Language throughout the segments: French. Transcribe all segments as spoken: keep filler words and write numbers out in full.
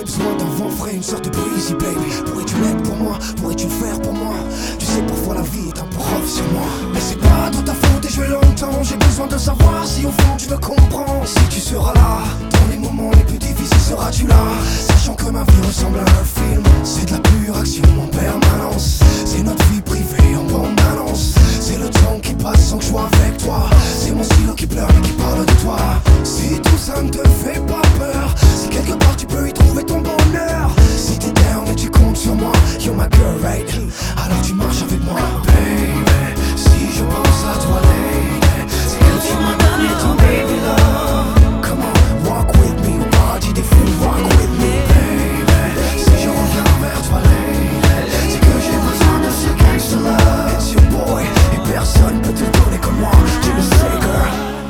besoin d'un vent frais, une sorte de breezy baby. Pourrais-tu l'être pour moi, pourrais-tu le faire pour moi? Tu sais parfois la vie est un prof sur moi. Mais c'est pas de ta faute et je vais longtemps. J'ai besoin de savoir si au fond tu me comprends. Si tu seras là, dans les moments les plus difficiles seras-tu là? Sachant que ma vie ressemble à un film. C'est de la pure action en permanence. C'est notre vie privée en bande annonce. C'est le temps qui passe sans que je sois avec toi. C'est mon stylo qui pleure et qui parle de toi. Si tout ça ne te fait pas peur, si quelque part tu peux y trouver ton bonheur, si t'es down et tu comptes sur moi, you're my girl right, alors tu marches avec moi. Baby, si je pense à toi lady, c'est que tu m'as donné ton baby love. Come on, walk with me, au paradis des fous, walk with me. Baby, si je reviens vers toi lady, c'est que j'ai besoin de ce gangsta love. It's your boy, et personne peut te donner comme moi, tu le sais girl.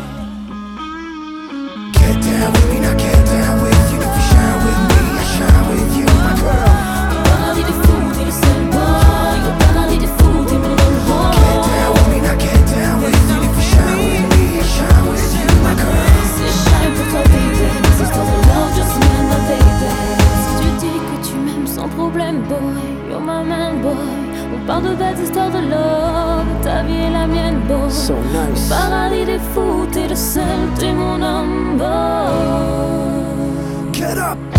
Get down with me, now get down with you. If you shine with me, I shine with you, my girl. Au paradis des fous, t'es le seul boy. Au paradis des fous, t'es mon boy. Get down with me, now get down with you. If you shine with me, I shine with you, my girl. C'est shine pour toi, baby. Mes histoires de love, just me and my baby. Si tu dis que tu m'aimes sans problème, boy, you're my man, boy. On parle de belles histoires de love, ta vie est la mienne, boy. So nice. Au paradis des fous, t'es le seul, t'es mon homme, boy. Get up.